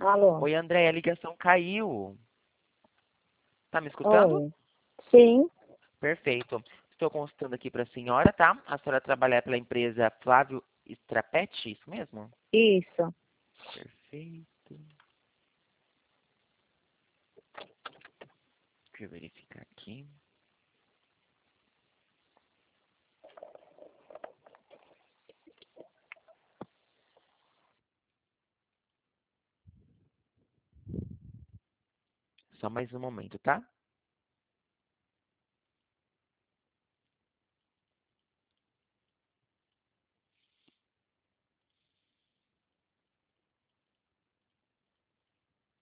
Alô? Oi, André, a ligação caiu. Tá me escutando? Oi. Sim, Perfeito. Estou consultando aqui para a senhora, tá? A senhora trabalha pela empresa Flávio Strapetti, isso mesmo? isso. Perfeito. Deixa eu verificar aqui. Só mais um momento, tá?